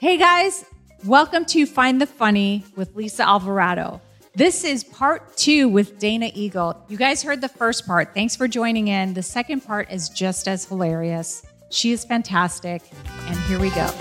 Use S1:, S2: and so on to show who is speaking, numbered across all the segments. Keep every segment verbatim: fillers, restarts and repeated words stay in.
S1: Hey guys, welcome to Find the Funny with Lisa Alvarado. This is part two with Dana Eagle. You guys heard the first part. Thanks for joining in. The second part is just as hilarious. She is fantastic. And here we go.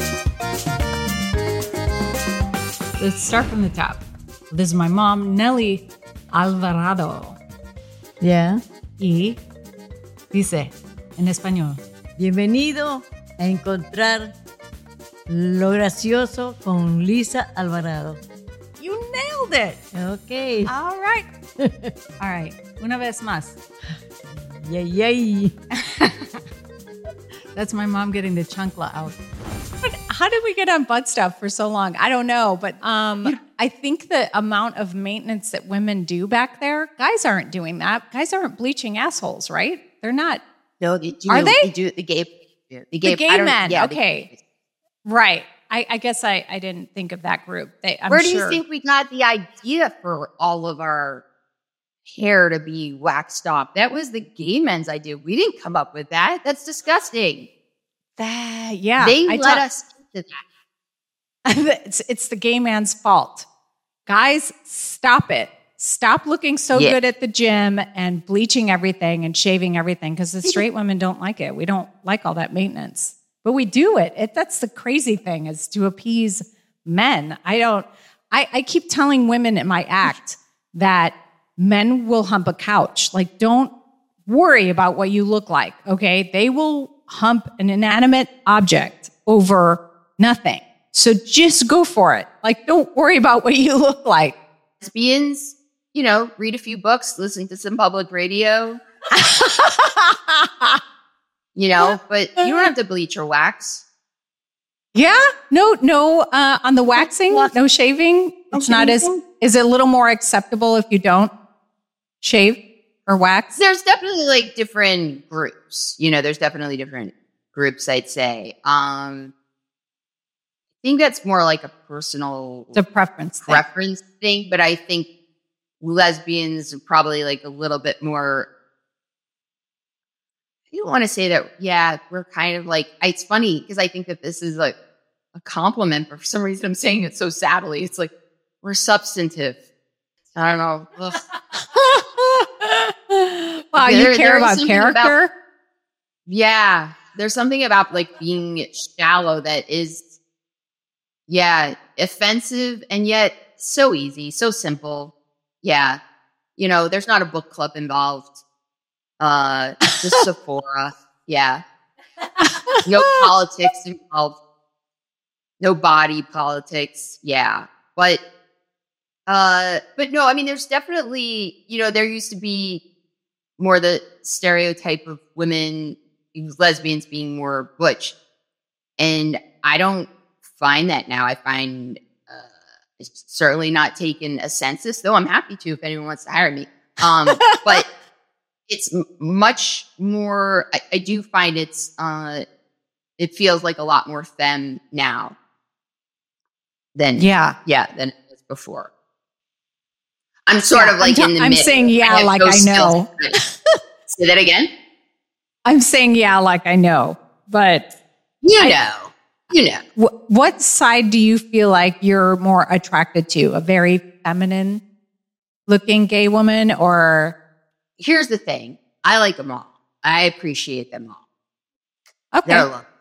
S1: Let's start from the top. This is my mom, Nelly Alvarado.
S2: Yeah.
S1: Y dice en español.
S2: Bienvenido a encontrar lo gracioso con Lisa Alvarado.
S1: You nailed it.
S2: Okay.
S1: All right. All right. Una vez más.
S2: Yay, yay.
S1: That's my mom getting the chancla out. But how did we get on butt stuff for so long? I don't know. But um, I think the amount of maintenance that women do back there, guys aren't doing that. Guys aren't bleaching assholes, right? They're not.
S3: No, they do.
S1: Are they?
S3: They do. The gay, the gay,
S1: the gay men.
S3: Yeah,
S1: okay. Right. I, I guess I, I didn't think of that group. They, I'm
S3: Where do
S1: sure.
S3: you think we got the idea for all of our hair to be waxed off? That was the gay men's idea. We didn't come up with that. That's disgusting.
S1: That, yeah.
S3: They
S1: I
S3: let
S1: ta-
S3: us do that.
S1: it's, it's the gay man's fault. Guys, stop it. Stop looking so
S3: Yeah.
S1: good at the gym and bleaching everything and shaving everything because the straight women don't like it. We don't like all that maintenance. But we do it. it. That's the crazy thing is to appease men. I don't, I, I keep telling women in my act that men will hump a couch. Like, don't worry about what you look like, okay? They will hump an inanimate object over nothing. So just go for it. Like, don't worry about what you look like.
S3: Lesbians, you know, read a few books, listening to some public radio. You know, but you don't have to bleach or wax.
S1: Yeah, no, no, uh, on the waxing, no shaving. It's not as, is it a little more acceptable if you don't shave or wax?
S3: There's definitely like different groups. You know, there's definitely different groups, I'd say. Um, I think that's more like a personal
S1: It's a preference thing.
S3: preference thing, but I think lesbians are probably like a little bit more. I don't want to say that, yeah, we're kind of like, it's funny because I think that this is like a compliment, but for some reason I'm saying it so sadly. It's like, we're substantive. I don't know.
S1: Wow,
S3: There-
S1: you care
S3: there is
S1: about
S3: something
S1: character?
S3: about- Yeah, there's something about like being shallow that is, yeah, offensive and yet so easy, so simple. Yeah. You know, there's not a book club involved. Uh, just Sephora. Yeah. No politics involved. No body politics. Yeah. But, uh, but no, I mean, there's definitely, you know, there used to be more the stereotype of women, lesbians being more butch. And I don't find that now. I find, uh, it's certainly not taken a census, though I'm happy to if anyone wants to hire me. Um, but it's m- much more, I, I do find it's, uh, it feels like a lot more femme now than,
S1: Yeah.
S3: yeah, than it was before. I'm sort
S1: Yeah,
S3: of like
S1: I'm
S3: in
S1: t-
S3: the
S1: I'm
S3: middle.
S1: saying yeah,
S3: have
S1: like
S3: no
S1: I know.
S3: skills. Say that again?
S1: I'm saying yeah, like I know, but
S3: You
S1: I-
S3: know, you know.
S1: wh- what side do you feel like you're more attracted to? A very feminine looking gay woman or?
S3: Here's the thing. I like them all. I appreciate them all.
S1: Okay.
S3: They're lovely.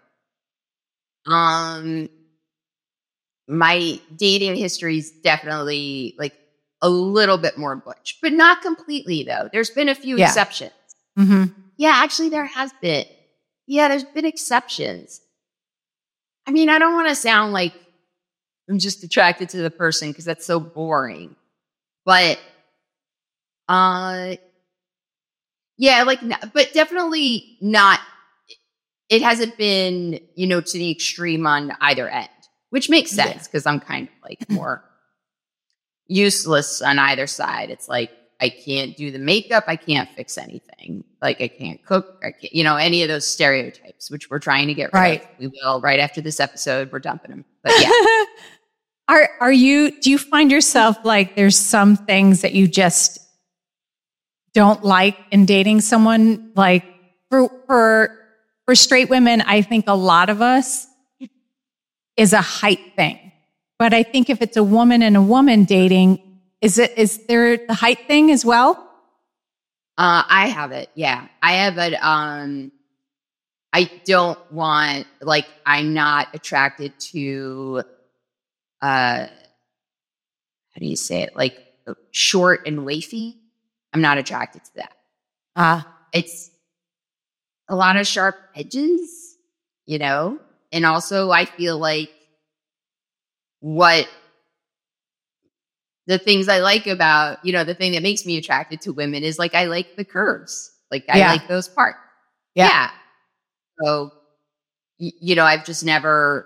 S3: Um, my dating history is definitely like a little bit more butch, but not completely though. There's been a few
S1: Yeah.
S3: exceptions.
S1: Mm-hmm.
S3: Yeah, actually there has been. Yeah, there's been exceptions. I mean, I don't want to sound like I'm just attracted to the person because that's so boring. But, uh, yeah, like, n- but definitely not. It hasn't been, you know, to the extreme on either end, which makes
S1: Yeah.
S3: sense because I'm kind of like more useless on either side. It's like, I can't do the makeup. I can't fix anything. Like I can't cook. I can't, you know, any of those stereotypes, which we're trying to get rid
S1: Right.
S3: of. We will right after this episode. We're dumping them. But yeah,
S1: Are are you? Do you find yourself like there's some things that you just don't like in dating someone? Like for for for straight women, I think a lot of us is a height thing. But I think if it's a woman and a woman dating, is it is there the height thing as well?
S3: Uh, I have it. Yeah, I have it. Um, I don't want like I'm not attracted to. Uh, how do you say it? Like short and wafy. I'm not attracted to that.
S1: Ah, uh,
S3: it's a lot of sharp edges, you know? And also I feel like what the things I like about, you know, the thing that makes me attracted to women is like, I like the curves. Like I
S1: yeah.
S3: like those parts.
S1: Yeah.
S3: yeah. So, y- you know, I've just never,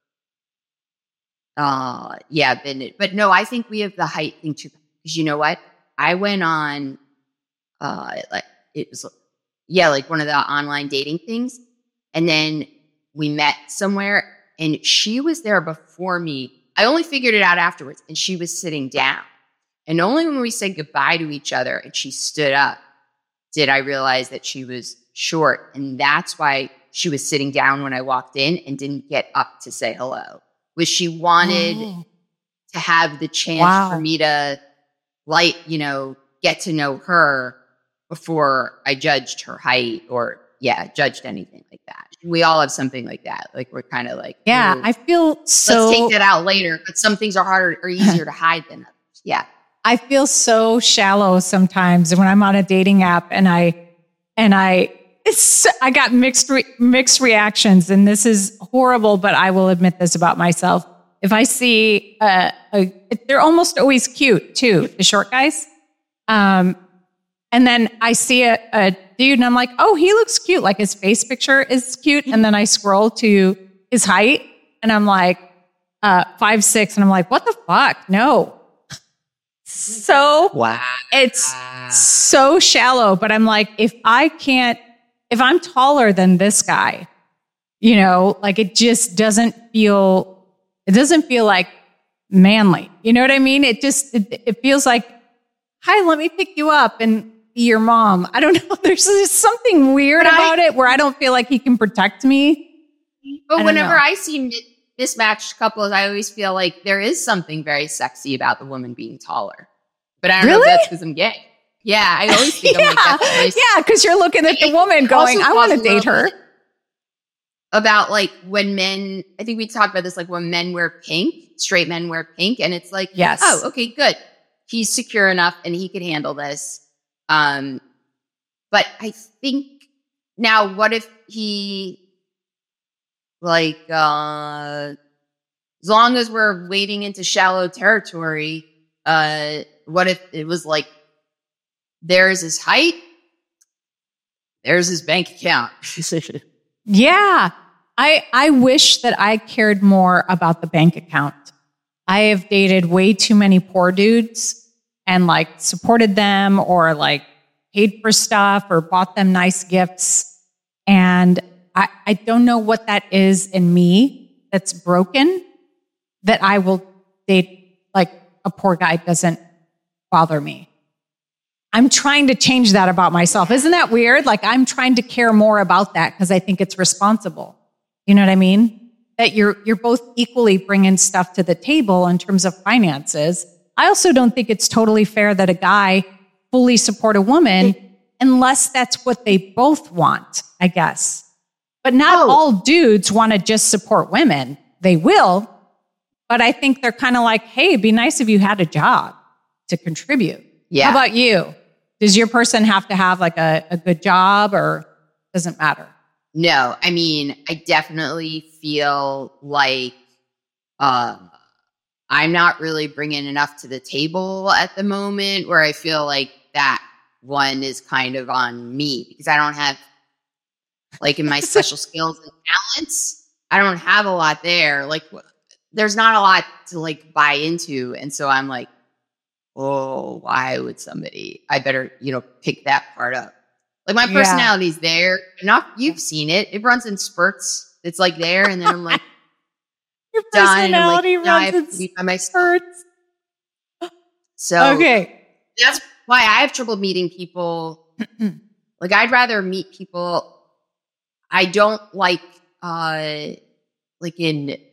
S3: uh, yeah, been, but no, I think we have the height thing too. Because you know what? I went on, uh, like it was, yeah, like one of the online dating things. And then we met somewhere and she was there before me. I only figured it out afterwards and she was sitting down. And only when we said goodbye to each other and she stood up did I realize that she was short. And that's why she was sitting down when I walked in and didn't get up to say hello. Was she wanted
S1: oh.
S3: to have the chance
S1: wow.
S3: for me to like, you know, get to know her before I judged her height or, yeah, judged anything like that. We all have something like that. Like, we're kind of like,
S1: yeah, I feel so.
S3: Let's take that out later. But some things are harder or easier to hide than others. Yeah.
S1: I feel so shallow sometimes when I'm on a dating app and I, and I, it's, I got mixed, re, mixed reactions. And this is horrible, but I will admit this about myself. If I see, uh, a, they're almost always cute too, the short guys. Um, and then I see a, a dude and I'm like, oh, he looks cute. Like his face picture is cute. And then I scroll to his height and I'm like, uh, five, six. And I'm like, what the fuck? No. So
S3: wow.
S1: It's so shallow, but I'm like, if I can't, if I'm taller than this guy, you know, like it just doesn't feel, it doesn't feel like manly. You know what I mean? It just, it, it feels like, hi, let me pick you up and be your mom. I don't know. There's just something weird
S3: But
S1: about
S3: I-
S1: it where I don't feel like he can protect me.
S3: But
S1: I
S3: whenever
S1: know.
S3: I see mi- mismatched couples, I always feel like there is something very sexy about the woman being taller. But I don't know
S1: Really?
S3: if that's because I'm gay. Yeah, I always think
S1: yeah,
S3: I'm like, that's nice.
S1: yeah, because you're looking at the
S3: It
S1: woman going,
S3: also
S1: I want to
S3: falls in
S1: date
S3: love
S1: her.
S3: with- About like when men, I think we talked about this, like when men wear pink, straight men wear pink, and it's like,
S1: Yes.
S3: oh, okay, good. He's secure enough and he can handle this. Um, but I think now, what if he, like, uh, as long as we're wading into shallow territory, uh, what if it was like, there's his height, there's his bank account.
S1: Yeah. I, I wish that I cared more about the bank account. I have dated way too many poor dudes and like supported them or like paid for stuff or bought them nice gifts. And I, I don't know what that is in me that's broken that I will date like a poor guy doesn't bother me. I'm trying to change that about myself. Isn't that weird? Like I'm trying to care more about that because I think it's responsible. You know what I mean? That you're you're both equally bringing stuff to the table in terms of finances. I also don't think it's totally fair that a guy fully support a woman unless that's what they both want, I guess. But not
S3: Oh.
S1: all dudes want to just support women. They will, but I think they're kind of like, hey, it'd be nice if you had a job to contribute.
S3: Yeah.
S1: How about you? Does your person have to have like a, a good job or doesn't matter?
S3: No, I mean, I definitely feel like uh, I'm not really bringing enough to the table at the moment where I feel like that one is kind of on me because I don't have, like in my special skills and talents, I don't have a lot there. Like w- there's not a lot to like buy into. And so I'm like, oh, why would somebody, I better, you know, pick that part up. Like my
S1: Yeah.
S3: personality's there. Enough, you've seen it. It runs in spurts. It's like there, and then I'm like
S1: Your
S3: done. And I'm like,
S1: personality
S3: now I
S1: runs
S3: have to
S1: its
S3: be by myself.
S1: hurts.
S3: So
S1: Okay.
S3: that's why I have trouble meeting people. Like I'd rather meet people. I don't like, uh, like in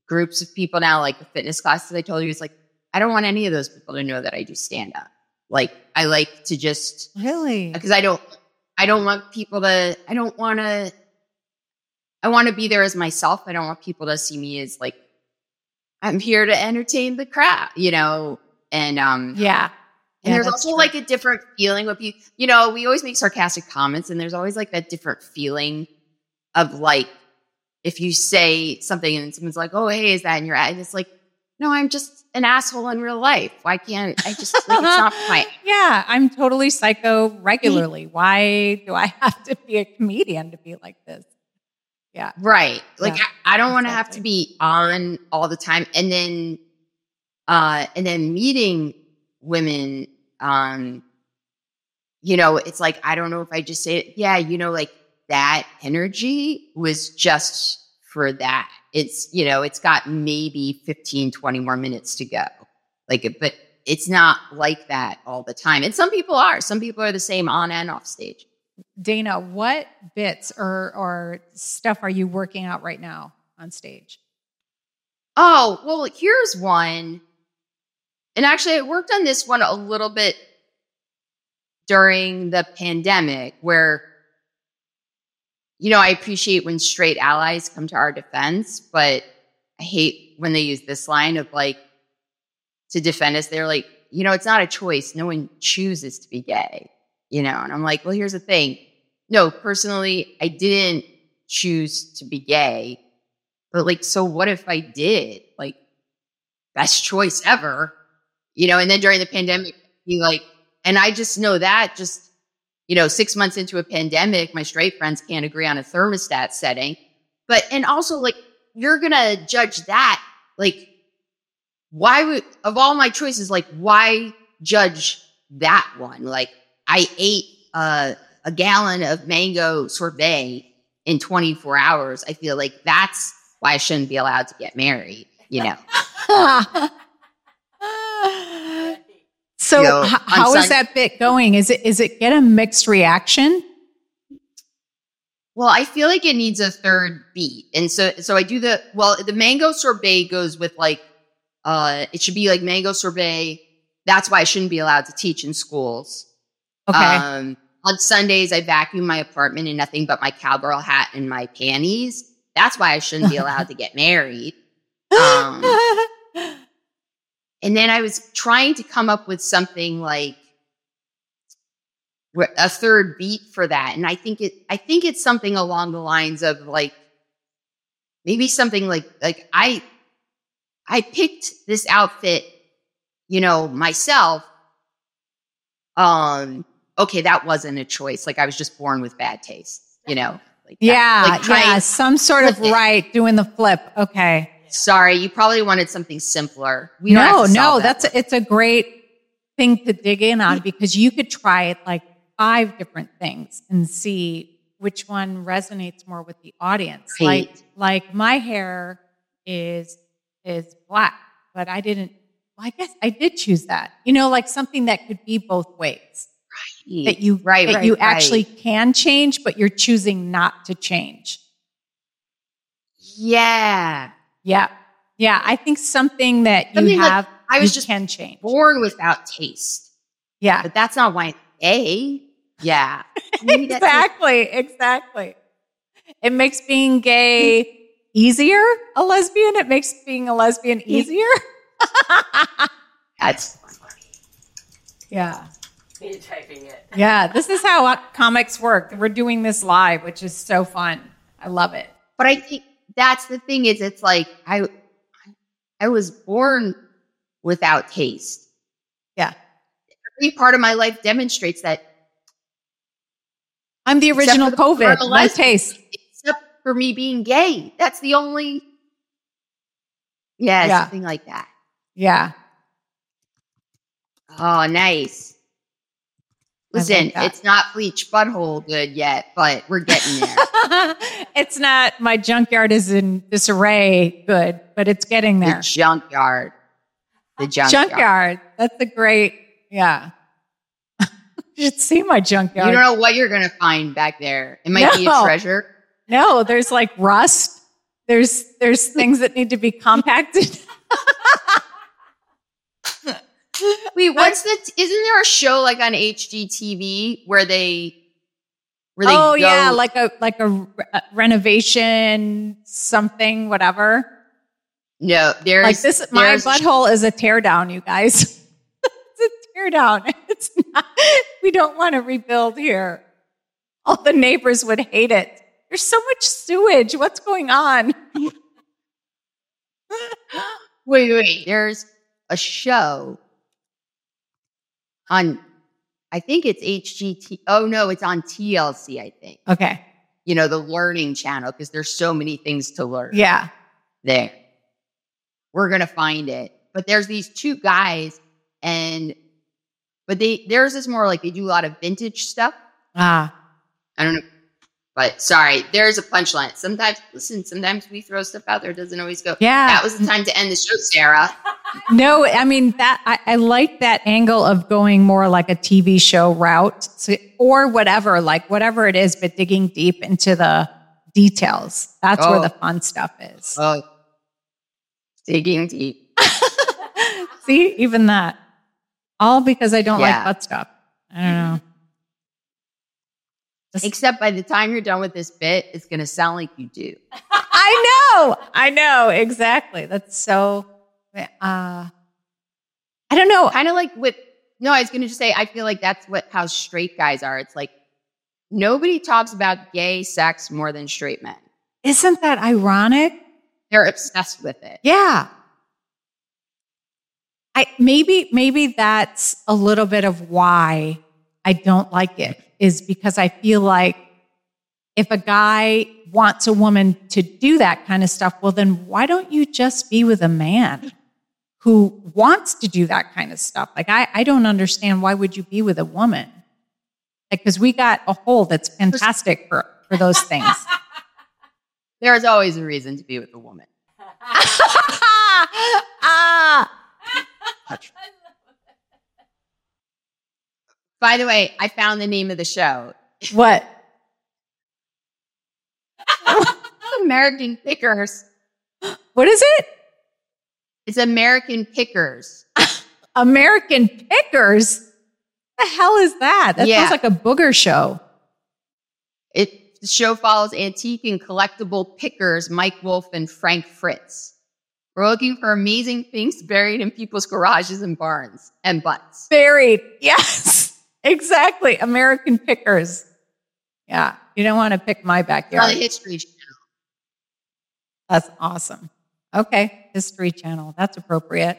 S3: groups of people now, like the fitness classes I told you, it's like, I don't want any of those people to know that I do stand up. Like, I like to just,
S1: Really?
S3: because I don't, I don't want people to, I don't want to, I want to be there as myself. I don't want people to see me as like, I'm here to entertain the crowd, you know? And, um,
S1: Yeah.
S3: and
S1: Yeah,
S3: there's
S1: that's
S3: also
S1: true.
S3: like a different feeling with you, you know, we always make sarcastic comments, and there's always like that different feeling of like, if you say something and someone's like, oh, hey, is that in your ad? It's like, no, I'm just an asshole in real life. Why can't I just, like, it's not fine.
S1: Yeah, I'm totally psycho regularly. Why do I have to be a comedian to be like this? Yeah.
S3: Right. Like,
S1: Yeah,
S3: I, I don't want to have
S1: exactly.
S3: to be on all the time. And then, uh, and then meeting women, um, you know, it's like, I don't know if I just say it. Yeah, you know, like that energy was just for that. It's, you know, it's got maybe fifteen, twenty more minutes to go. Like, but it's not like that all the time. And some people are. Some people are the same on and off stage.
S1: Dana, what bits or or stuff are you working out right now on stage?
S3: Oh, well, here's one. And actually, I worked on this one a little bit during the pandemic, where, you know, I appreciate when straight allies come to our defense, but I hate when they use this line of like, to defend us, they're like, you know, it's not a choice. No one chooses to be gay, you know? And I'm like, well, here's the thing. No, personally, I didn't choose to be gay, but like, so what if I did? Like, best choice ever, you know? And then during the pandemic, be like, and I just know that just, you know, six months into a pandemic, my straight friends can't agree on a thermostat setting. But, and also like, you're going to judge that. Like, why would, of all my choices, like, why judge that one? Like, I ate uh, a gallon of mango sorbet in twenty-four hours. I feel like that's why I shouldn't be allowed to get married, you know?
S1: So
S3: You know,
S1: h-
S3: on
S1: how is
S3: Sun-
S1: that bit going? Is it is it get a mixed reaction?
S3: Well, I feel like it needs a third beat. And so, so I do the, well, the mango sorbet goes with like, uh, it should be like mango sorbet. That's why I shouldn't be allowed to teach in schools.
S1: Okay.
S3: Um, on Sundays, I vacuum my apartment in nothing but my cowgirl hat and my panties. That's why I shouldn't be allowed to get married. Um, and then I was trying to come up with something like a third beat for that. And I think it, I think it's something along the lines of like, maybe something like, like I, I picked this outfit, you know, myself. Um, okay, that wasn't a choice. Like, I was just born with bad taste, you know? Like that.
S1: Yeah,
S3: Like, trying-
S1: yeah, some sort of right, doing the flip. Okay.
S3: Sorry, you probably wanted something simpler. We don't
S1: No,
S3: have to
S1: no,
S3: solve that
S1: that's
S3: one.
S1: it's a great thing to dig in on because you could try it like five different things and see which one resonates more with the audience.
S3: Right.
S1: Like, like my hair is is black, but I didn't. Well, I guess I did choose that. You know, like something that could be both ways. That you
S3: right,
S1: that
S3: right,
S1: you
S3: right.
S1: actually can change, but you're choosing not to change.
S3: Yeah.
S1: Yeah, yeah. I think something that you
S3: Something like,
S1: have,
S3: I was
S1: you
S3: just
S1: can change.
S3: born without taste,
S1: Yeah,
S3: but that's not why I'm gay. Yeah. Maybe that's it.
S1: exactly, exactly. It makes being gay easier. A lesbian. It makes being a lesbian easier.
S3: That's
S1: Yeah.
S2: Me typing it.
S1: Yeah, this is how comics work. We're doing this live, which is so fun. I love it.
S3: But I think that's the thing is it's like I I was born without taste.
S1: Yeah.
S3: Every part of my life demonstrates that.
S1: I'm the
S3: Except
S1: original
S3: for the part
S1: COVID.
S3: of
S1: No
S3: lesbian,
S1: taste.
S3: Except for me being gay. That's the only Yeah,
S1: Yeah.
S3: something like that.
S1: Yeah.
S3: Oh, nice.
S1: I
S3: Listen,
S1: like that.
S3: it's not bleach butthole good yet, but we're getting there.
S1: It's not my junkyard is in disarray good, but it's getting
S3: The
S1: there.
S3: junkyard. The junkyard.
S1: Junkyard. That's a great, yeah. You should see my junkyard.
S3: You don't know what you're going to find back there. It might be a
S1: No.
S3: treasure.
S1: No, there's like rust. There's there's things that need to be compacted.
S3: Wait, what's the? Isn't there a show like on H G T V where they? Where they
S1: oh
S3: go,
S1: yeah, like a like a, re- a renovation something whatever.
S3: No, there's
S1: Like this. My
S3: there's-
S1: butthole is a teardown, you guys. It's a teardown. It's not. We don't want to rebuild here. All the neighbors would hate it. There's so much sewage. What's going on?
S3: Wait, wait. There's a show on, I think it's H G T. Oh, no, it's on T L C, I think.
S1: Okay.
S3: You know, the learning channel, because there's so many things to learn
S1: Yeah.
S3: there. We're going to find it. But there's these two guys, and, but they, theirs is more like they do a lot of vintage stuff.
S1: Ah.
S3: I don't know. But sorry, there's a punchline. Sometimes, listen, sometimes we throw stuff out there. It doesn't always go.
S1: Yeah.
S3: That was the time to end the show, Sarah.
S1: No, I mean that I, I like that angle of going more like a T V show route, so, or whatever, like whatever it is, but digging deep into the details. That's
S3: Oh.
S1: where the fun stuff is.
S3: Oh, digging deep.
S1: See, even that, all because I don't
S3: Yeah.
S1: like butt stuff. I don't know. Just-
S3: Except by the time you're done with this bit, it's going to sound like you do.
S1: I know, I know exactly. That's so. Uh, I don't know.
S3: Kind of like with, no, I was going to just say, I feel like that's what, how straight guys are. It's like, nobody talks about gay sex more than straight men.
S1: Isn't that ironic?
S3: They're obsessed with it.
S1: Yeah. I maybe maybe that's a little bit of why I don't like it, is because I feel like if a guy wants a woman to do that kind of stuff, well, then why don't you just be with a man who wants to do that kind of stuff? Like, I, I don't understand, why would you be with a woman? Because we got a hole that's fantastic for, for those things.
S3: There's always a reason to be with a woman.
S1: ah!
S3: By the way, I found the name of the show.
S1: What?
S3: American Pickers.
S1: What is it?
S3: It's American Pickers.
S1: American Pickers? The hell is that? That
S3: Yeah.
S1: sounds like a booger show.
S3: It, the show follows antique and collectible pickers Mike Wolf and Frank Fritz. We're looking for amazing things buried in people's garages and barns and butts.
S1: Buried. Yes, exactly. American Pickers. Yeah, you don't want to pick my
S3: On the
S1: backyard.
S3: History Channel.
S1: That's awesome. Okay, History Channel. That's appropriate.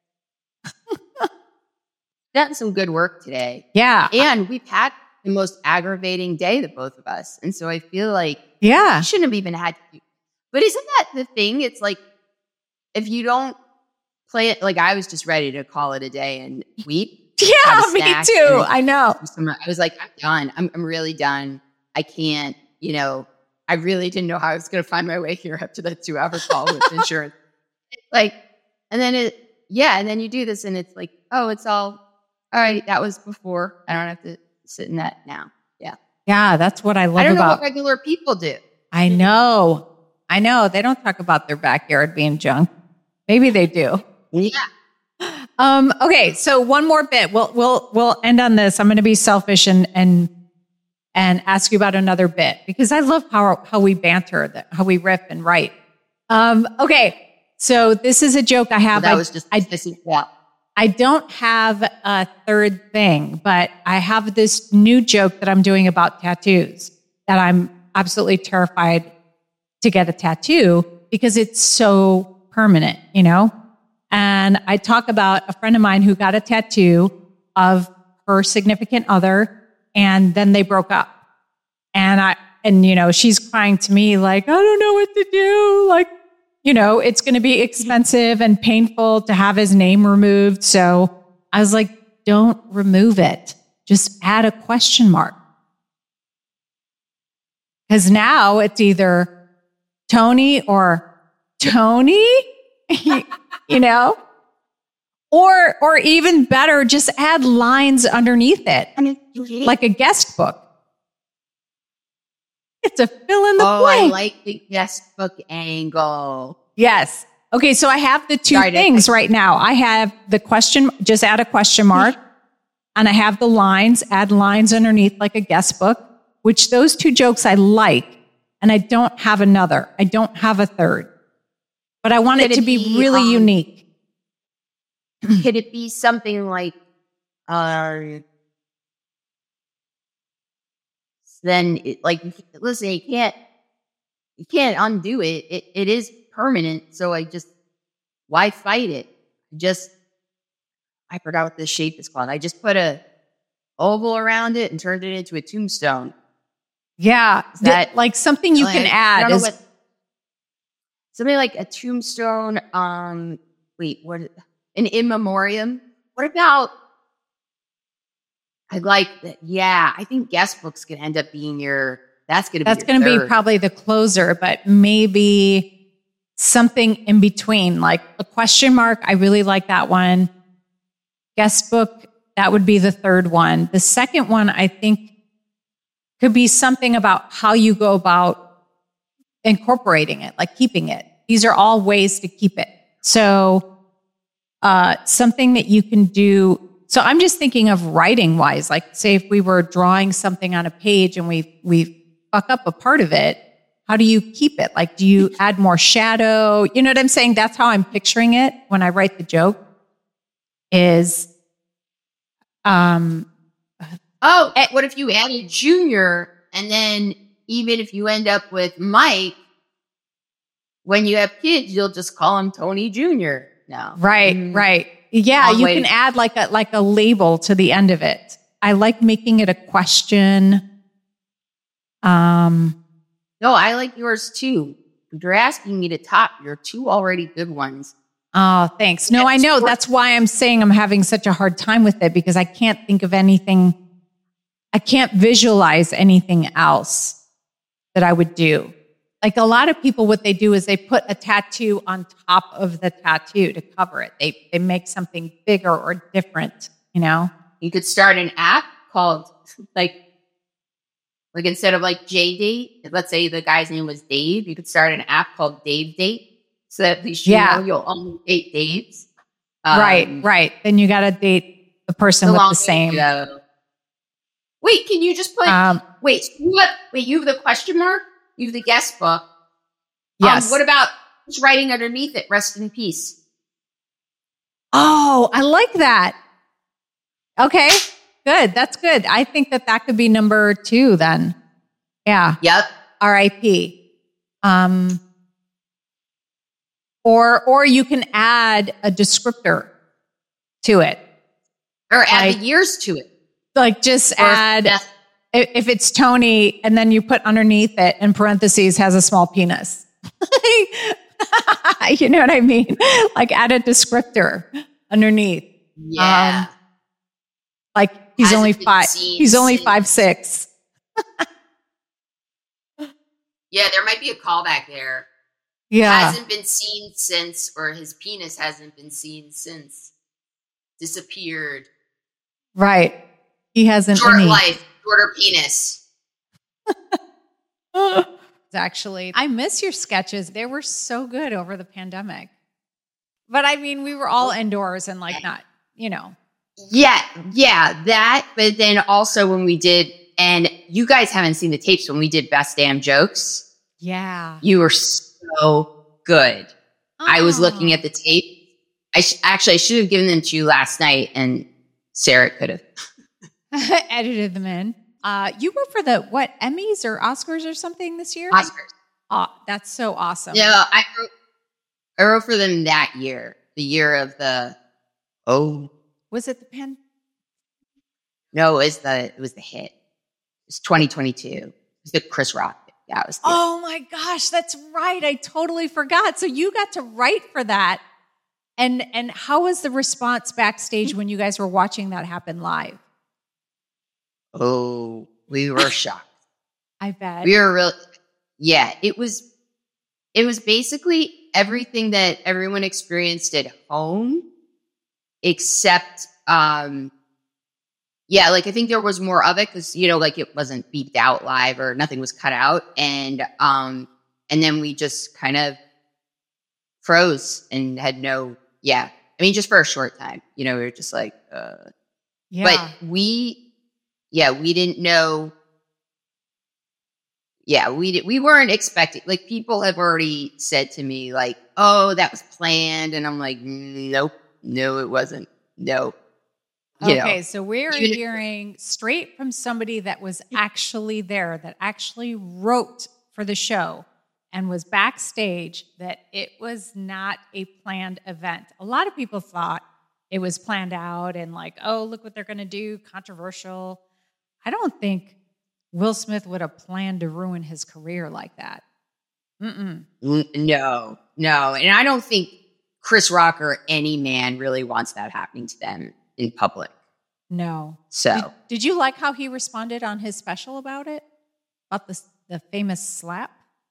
S3: Done some good work today.
S1: Yeah.
S3: And we've had the most aggravating day, the both of us. And so I feel like
S1: Yeah.
S3: I shouldn't have even had to. But isn't that the thing? It's like, if you don't play it, like I was just ready to call it a day and weep.
S1: Yeah,
S3: have a
S1: me
S3: snack,
S1: too.
S3: and
S1: I know.
S3: I was like, I'm done. I'm, I'm really done. I can't, you know, I really didn't know how I was going to find my way here up to that two hour call with insurance. It's like, and then it, yeah, and then you do this and it's like, oh, it's all, all right, that was before. I don't have to sit in that now. Yeah.
S1: Yeah, that's what I love
S3: I don't know
S1: about.
S3: what regular people do.
S1: I know. I know. They don't talk about their backyard being junk. Maybe they do.
S3: Yeah.
S1: Um, okay, so one more bit. We'll we'll we'll end on this. I'm going to be selfish and and and ask you about another bit because I love how how we banter, that how we riff and write. Um, okay, so this is a joke I
S3: Well,
S1: have.
S3: that
S1: I,
S3: was just
S1: I,
S3: pissing me off.
S1: I don't have a third thing, but I have this new joke that I'm doing about tattoos that I'm absolutely terrified to get a tattoo because it's so permanent, you know? And I talk about a friend of mine who got a tattoo of her significant other and then they broke up. And I, and you know, she's crying to me like, I don't know what to do. Like, you know, it's going to be expensive and painful to have his name removed. So I was like, don't remove it. Just add a question mark. Because now it's either Tony or Tony, you know, or, or even better, just add lines underneath it, like a guest book. It's a fill in the
S3: Oh,
S1: blank.
S3: I like the guest book angle.
S1: Yes. Okay, so I have the two
S3: Sorry,
S1: things
S3: I-
S1: right now. I have the question, just add a question mark, and I have the lines, add lines underneath like a guest book, which those two jokes I like, and I don't have another. I don't have a third. But I want
S3: Could
S1: it to
S3: it
S1: be
S3: be,
S1: really
S3: um,
S1: unique.
S3: Could it be something like, uh, then it, like, listen, you can't, you can't undo it. It, it is permanent. So I just, why fight it? Just, I forgot what this shape is called. I just put a oval around it and turned it into a tombstone.
S1: Yeah,
S3: that-
S1: th- like something you
S3: Like,
S1: can
S3: I
S1: add
S3: don't know
S1: is
S3: what- something like a tombstone. Um, wait, what? An in memoriam. What about? I like that. Yeah, I think guest books could end up being your. That's going to be.
S1: that's going to be probably the closer, but maybe something in between, like a question mark. I really like that one. Guest book, that would be the third one. The second one, I think, could be something about how you go about incorporating it, like keeping it. These are all ways to keep it. So uh, something that you can do. So I'm just thinking of writing wise, like say if we were drawing something on a page and we we fuck up a part of it, how do you keep it? Like, do you add more shadow? You know what I'm saying? That's how I'm picturing it when I write the joke is, um,
S3: Oh, what if you added Junior, and then even if you end up with Mike, when you have kids, you'll just call him Tony Junior No,
S1: right,
S3: Mm.
S1: right. Yeah,
S3: Long
S1: you
S3: way
S1: can
S3: to-
S1: add like a like a label to the end of it. I like making it a question. Um,
S3: No, I like yours too. If you're asking me to top your two already good ones.
S1: oh, thanks. No, I know. That's why I'm saying I'm having such a hard time with it because I can't think of anything. I can't visualize anything else that I would do. Like a lot of people, what they do is they put a tattoo on top of the tattoo to cover it. They they make something bigger or different, you know?
S3: You could start an app called like, like instead of like J Date, let's say the guy's name was Dave, you could start an app called Dave Date. So that at least you
S1: Yeah.
S3: know you'll only date Daves. Um,
S1: right, right. Then you got to date the person with
S3: long
S1: the same.
S3: way to go. Wait, can you just put,
S1: Um,
S3: wait, what? Wait, you have the question mark? You have the guest book.
S1: yes.
S3: Um, what about just writing underneath it, rest in peace?
S1: Oh, I like that. Okay, good. That's good. I think that that could be number two then. Yeah.
S3: Yep.
S1: R I P. Um, or, or you can add a descriptor to it.
S3: Or add
S1: Like-
S3: the years to it.
S1: Like just
S3: Or
S1: add,
S3: death.
S1: if if it's Tony and then you put underneath it in parentheses has a small penis. You know what I mean? Like add a descriptor underneath.
S3: Yeah.
S1: Um, Like he's
S3: Hasn't
S1: only
S3: been
S1: five,
S3: seen
S1: he's only
S3: since-
S1: five, six.
S3: yeah, there might be a callback there.
S1: Yeah.
S3: Hasn't been seen since, or his penis hasn't been seen since. Disappeared.
S1: Right. He hasn't
S3: Short
S1: any.
S3: life, shorter penis.
S1: Actually, I miss your sketches. They were so good over the pandemic. But I mean, we were all indoors and like not, you know.
S3: Yeah, yeah, that. But then also when we did, and you guys haven't seen the tapes when we did Best Damn Jokes.
S1: Yeah.
S3: You were so good. I was looking
S1: Oh.
S3: at the tape. I sh- actually I should have given them to you last night, and Sarah could have.
S1: Edited them in. Uh, you were for the what Emmys or Oscars or something this year?
S3: Oscars.
S1: Oh, that's so awesome.
S3: No, I wrote, I wrote for them that year, the year of the. Oh
S1: Was it the pan?
S3: no, it was the it was the hit. It was twenty twenty-two. It was the Chris Rock. Yeah, it was. The,
S1: Oh my gosh, that's right. I totally forgot. So you got to write for that. And and how was the response backstage when you guys were watching that happen live?
S3: oh, we were shocked.
S1: I bet.
S3: We were real. Yeah, it was. It was basically everything that everyone experienced at home, except um, yeah, like I think there was more of it because, you know, like it wasn't beeped out live or nothing was cut out. And, um, and then we just kind of froze and had no, yeah. I mean, just for a short time, you know, we were just like, uh,
S1: Yeah.
S3: but we, yeah, we didn't know. Yeah, we did, we weren't expecting, like people have already said to me like, oh, that was planned. And I'm like, nope, no, it wasn't. No. You
S1: Okay,
S3: know.
S1: so we're
S3: Even if-
S1: hearing straight from somebody that was actually there, that actually wrote for the show and was backstage, that it was not a planned event. A lot of people thought it was planned out and like, oh, look what they're going to do, controversial. I don't think Will Smith would have planned to ruin his career like that. Mm-mm.
S3: N- No, no. And I don't think Chris Rock or any man really wants that happening to them in public.
S1: No.
S3: So,
S1: Did, did you like how he responded on his special about it? About the, the famous slap?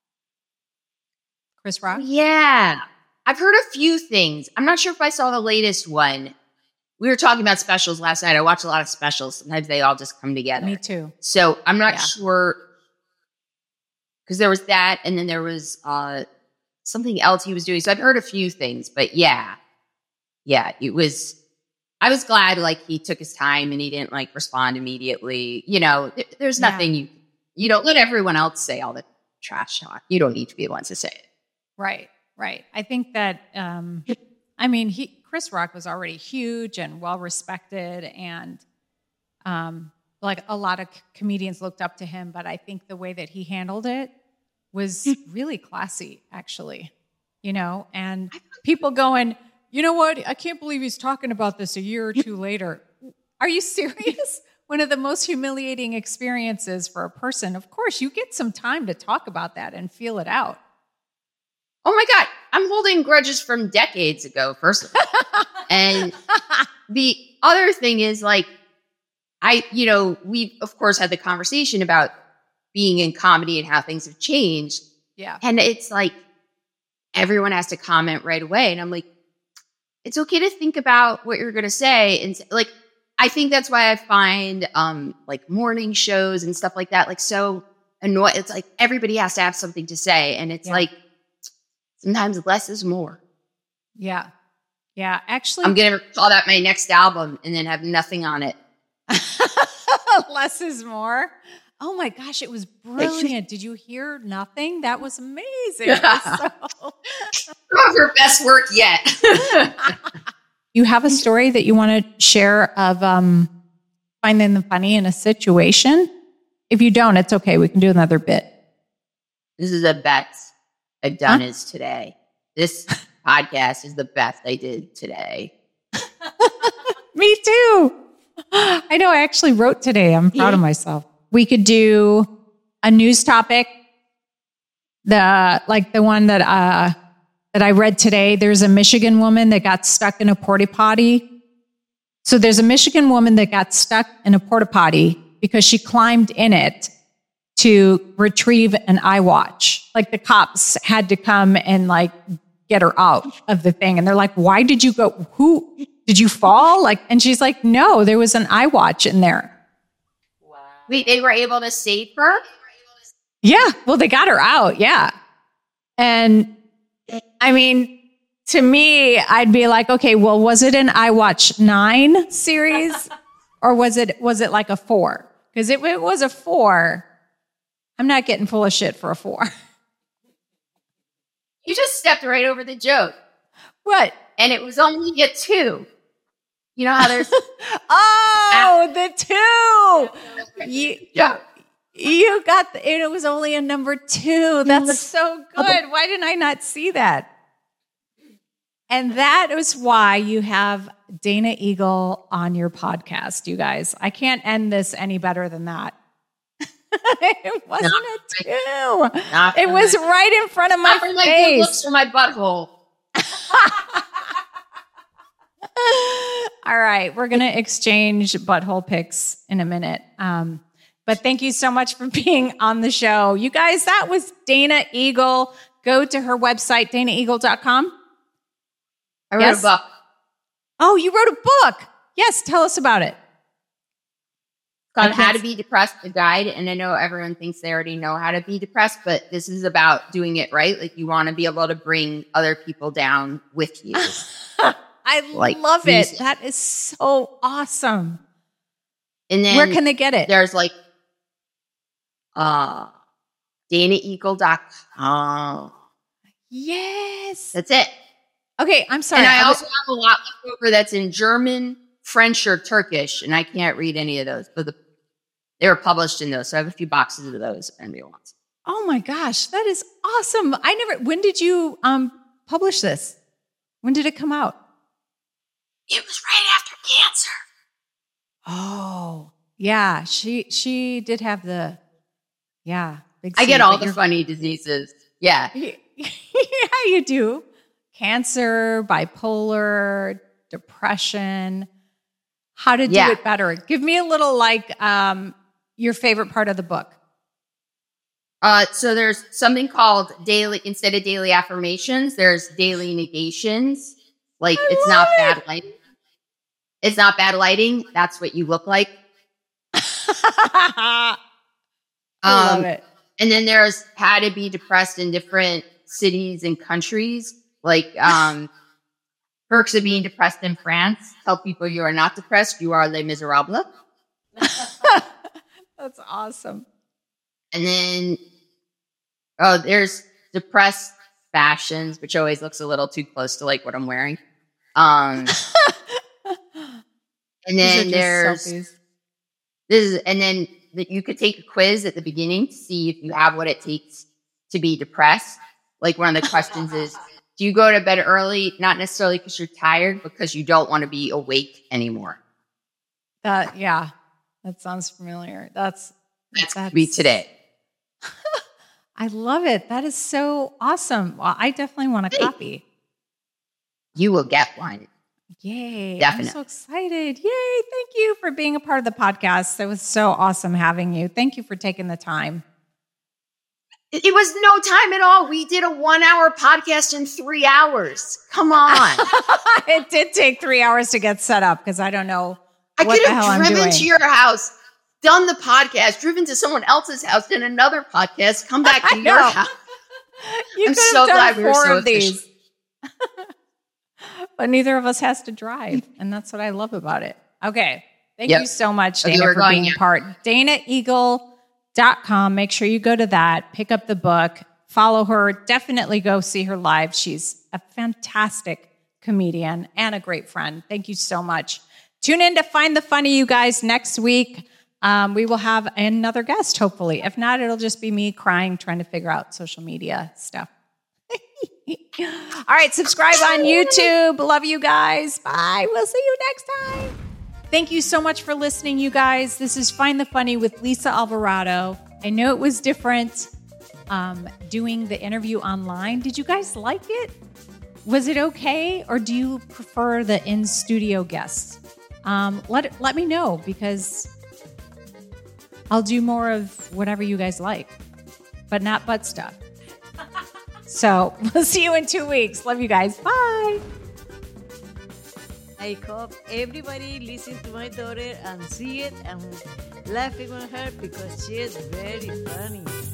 S1: Chris Rock?
S3: yeah, I've heard a few things. I'm not sure if I saw the latest one. We were talking about specials last night. I watch a lot of specials. Sometimes they all just come together.
S1: Me too.
S3: So I'm not
S1: Yeah.
S3: sure, because there was that, and then there was uh, something else he was doing. So I've heard a few things, but yeah, yeah, it was. I was glad, like he took his time and he didn't like respond immediately. You know, th- there's
S1: Yeah.
S3: nothing you you don't let everyone else say all the trash talk. You don't need to be the one to say it.
S1: Right, right. I think that, um, I mean, he Chris Rock was already huge and well respected, and um, like a lot of c- comedians looked up to him. But I think the way that he handled it was really classy, actually. You know, and people going, you know what? I can't believe he's talking about this a year or two later. Are you serious? One of the most humiliating experiences for a person. Of course, you get some time to talk about that and feel it out.
S3: Oh my God, I'm holding grudges from decades ago, first of all. And the other thing is, like, I, you know, we of course had the conversation about being in comedy and how things have changed.
S1: Yeah.
S3: And it's like everyone has to comment right away. And I'm like, it's okay to think about what you're going to say. And like, I think that's why I find um, like morning shows and stuff like that, like so annoying. It's like everybody has to have something to say. And it's
S1: Yeah.
S3: like, sometimes less is more.
S1: Yeah. Yeah. Actually,
S3: I'm going to call that my next album and then have nothing on it.
S1: less is more. Oh my gosh, it was brilliant. Did you hear nothing? That was amazing. It was so-
S3: Some of her best work yet.
S1: You have a story that you want to share of um, finding the funny in a situation? If you don't, it's okay. We can do another bit.
S3: This is the best I've done
S1: Huh?
S3: is today. This podcast is the best I did today.
S1: Me too. I know. I actually wrote today. I'm proud of myself. We could do a news topic. The like the one that uh, that I read today. There's a Michigan woman that got stuck in a porta potty. So there's a Michigan woman that got stuck in a porta potty because she climbed in it to retrieve an iWatch. Like the cops had to come and like get her out of the thing. And they're like, why did you go? Who did you fall? Like, and she's like, no, there was an iWatch in there.
S3: Wait, they were able to save her?
S1: Yeah. Well, they got her out. Yeah. And I mean, to me, I'd be like, okay, well, was it an iWatch nine series or was it, was it like a four? Because if it was a four, I'm not getting full of shit for a four.
S3: You just stepped right over the joke.
S1: What?
S3: And it was only a two. You know how there's...
S1: Oh, the two. You,
S3: yeah.
S1: you got, the, and it was only a number two. That's so good. Why didn't I not see that? And that is why you have Dana Eagle on your podcast, you guys. I can't end this any better than that. It wasn't a two.
S3: Not
S1: It
S3: for
S1: was
S3: my-
S1: right in front of my
S3: Not for my good
S1: face.
S3: looks for my butthole.
S1: All right, we're going to exchange butthole pics in a minute. Um, but thank you so much for being on the show. You guys, that was Dana Eagle. Go to her website, dana eagle dot com.
S3: I wrote
S1: Yes?
S3: a book.
S1: Oh, you wrote a book. Yes, tell us about it.
S3: called
S1: I
S3: How
S1: can't
S3: to Be Depressed, the guide. And I know everyone thinks they already know how to be depressed, but this is about doing it right. Like you want to be able to bring other people down with you.
S1: I
S3: Like,
S1: love it.
S3: reason.
S1: That is so awesome.
S3: And then
S1: Where can they get it?
S3: there's like uh dana eagle dot com.
S1: Yes.
S3: That's it.
S1: Okay, I'm sorry.
S3: And I
S1: I was-
S3: also have a lot left over that's in German, French, or Turkish, and I can't read any of those, but the, they were published in those. So I have a few boxes of those if anybody wants.
S1: oh my gosh, that is awesome. I never, when did you um publish this? When did it come out?
S3: It was right after cancer.
S1: Oh, yeah. She she did have the, yeah. Big
S3: I
S1: C,
S3: get all
S1: but
S3: the
S1: you're-
S3: funny diseases. Yeah.
S1: Yeah, you do. Cancer, bipolar, depression. How to do
S3: Yeah.
S1: it better. Give me a little like um, your favorite part of the book.
S3: Uh, so there's something called daily, instead of daily affirmations, there's daily negations. Like
S1: I
S3: it's
S1: love
S3: not
S1: it.
S3: bad lighting. It's not bad lighting. That's what you look like.
S1: I love
S3: Um,
S1: it.
S3: And then there's how to be depressed in different cities and countries. Like um, perks of being depressed in France. Tell people you are not depressed. You are les miserables.
S1: That's awesome.
S3: And then, oh, there's depressed fashions, which always looks a little too close to like what I'm wearing. Um, and
S1: These are
S3: then
S1: just
S3: there's
S1: selfies.
S3: this, is, and then that you could take a quiz at the beginning to see if you have what it takes to be depressed. Like one of the questions is, do you go to bed early? Not necessarily because you're tired, because you don't want to be awake anymore.
S1: That yeah, that sounds familiar. That's
S3: That's,
S1: that's
S3: me today.
S1: I love it. That is so awesome. Well, I definitely want a
S3: Thank
S1: copy.
S3: You will get one.
S1: Yay.
S3: Definitely.
S1: I'm so excited. Yay. Thank you for being a part of the podcast. It was so awesome having you. Thank you for taking the time.
S3: It, it was no time at all. We did a one hour podcast in three hours. Come on.
S1: It did take three hours to get set up because I don't know
S3: I
S1: what
S3: could
S1: the hell
S3: have
S1: I'm
S3: driven
S1: doing.
S3: to your house, done the podcast, driven to someone else's house, done another podcast, come back to
S1: I
S3: your
S1: know.
S3: house.
S1: You
S3: I'm
S1: could have
S3: so
S1: done
S3: glad we were
S1: four
S3: so
S1: of these. But neither of us has to drive. And that's what I love about it. Okay. Thank
S3: Yep.
S1: you so much,
S3: Okay,
S1: Dana,
S3: we're
S1: for
S3: going
S1: being
S3: now.
S1: part. dana eagle dot com. Make sure you go to that, pick up the book, follow her. Definitely go see her live. She's a fantastic comedian and a great friend. Thank you so much. Tune in to Find the Funny, you guys, next week. Um, we will have another guest, hopefully. If not, it'll just be me crying, trying to figure out social media stuff. All right, subscribe on YouTube. Love you guys. Bye. We'll see you next time. Thank you so much for listening, you guys. This is Find the Funny with Lisa Alvarado. I know it was different um, doing the interview online. Did you guys like it? Was it okay? Or do you prefer the in-studio guests? Um, let, let me know because I'll do more of whatever you guys like, but not butt stuff. So we'll see you in two weeks. Love you guys. Bye.
S2: I hope everybody listen to my daughter and see it and laughing on her because she is very funny.